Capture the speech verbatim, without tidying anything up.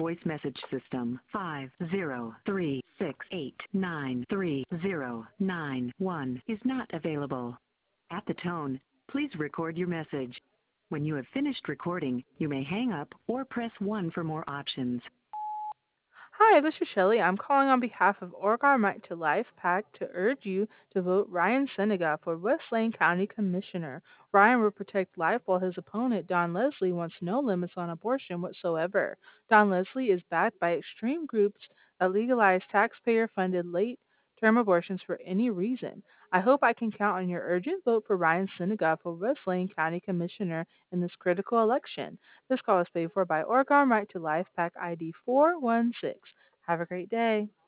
voice message system. five zero three six eight nine three zero nine one is not available. At the tone, please record your message. When you have finished recording, you may hang up or press one for more options. Hi, this is Shelley. I'm calling on behalf of Oregon Right to Life PAC to urge you to vote Ryan Senega for West Lane County Commissioner. Ryan will protect life while his opponent, Don Leslie, wants no limits on abortion whatsoever. Don Leslie is backed by extreme groups that legalize taxpayer-funded late-term abortions for any reason. I hope I can count on your urgent vote for Ryan Senega for West Lane County Commissioner in this critical election. This call is paid for by Oregon Right to Life PAC I D four one six. Have a great day.